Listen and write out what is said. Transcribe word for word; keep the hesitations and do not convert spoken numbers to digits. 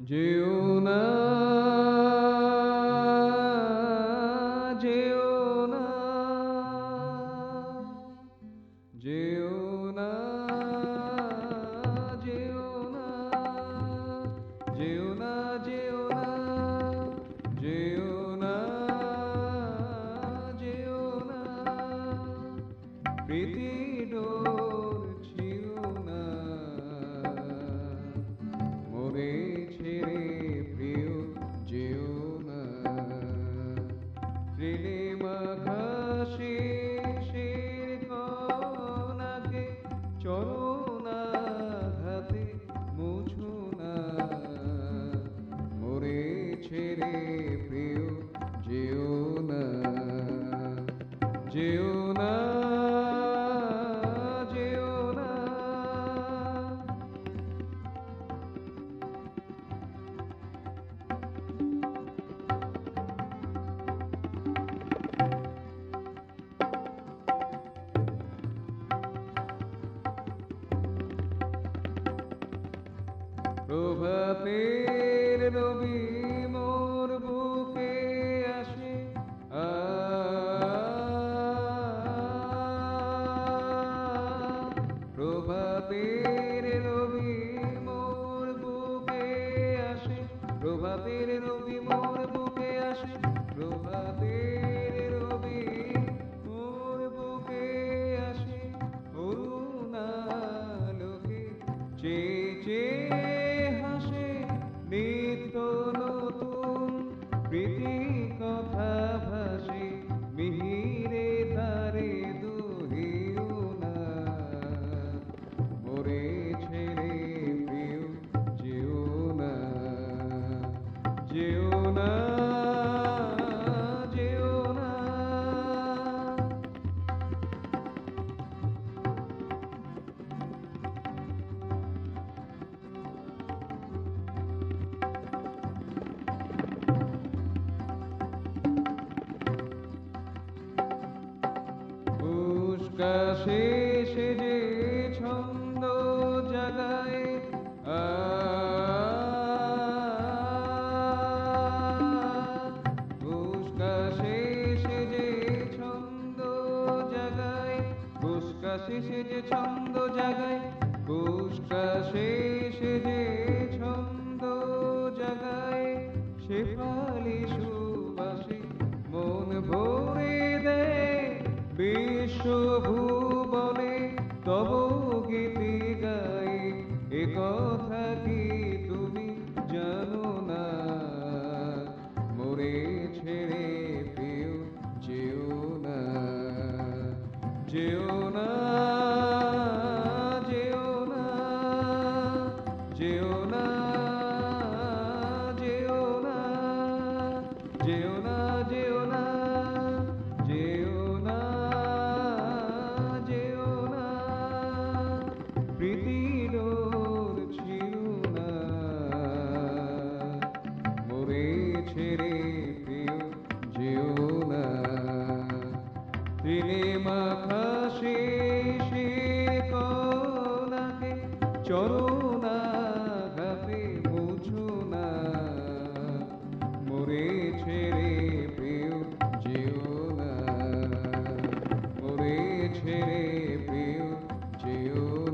যেও না, যেও না, যেও না, যেও না, যেও না, যেও না, যেও না, যেও না, প্রীতি ডোর ছিও না, মোরে ছেড়ে প্রিয় যেও না, ত্রিলে মাখা শেষের কণাকে চরণাঘাতে মুছো না, মোরে ছেড়ে প্রিয় যেও না, যেও না, যেও না। প্রভাতের রবি মোর বুকে আসে, আ প্রভাতের রবি মোর বুকে আসে, প্রভাতের রবি মোর বুকে আসে, প্রভাতের রবি মোর বুকে আসে, অরুণালোকে চেয়ে চেয়ে হাসে, নিত্য নতুন প্রীতি কথা ভাসে, মিহিরে ধারে দুহিও না, মোরে ছেড়ে প্রিয় যেও না, যেও না, যেও না। উস্কা শেষে যে ছন্দ জাগায়, আ উস্কা শেষে যে ছন্দ জাগায়, উস্কা শেষে যে ছন্দ জাগায়, উস্কা শেষে যে ছন্দ জাগায়, শেফালি সুবাসে মন ভরে দেয়, বিশ্বভুবনে তব গীতি গাই, এ কথা কি তুমি জানো না, মোরে ছেড়ে প্রিয় যেও না, যেও না, যেও না, যেও না, যেও না, যেও না, যেও না, যেও না, যেও না, প্রীতির ডোর ছিও না, মোরে ছেড়ে প্রিয় যেও না, তিলে মাখা শেষের কণাকে চরণাঘাতে মুছো না, মোরে ছেড়ে প্রিয় যেও না, মোরে ছেড়ে প্রিয় যেও